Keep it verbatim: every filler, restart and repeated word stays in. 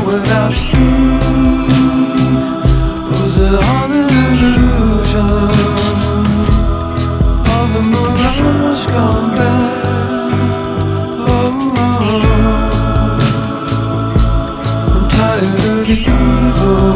without you? Was it all an illusion? All the mirage gone bad. Oh, I'm tired of evil.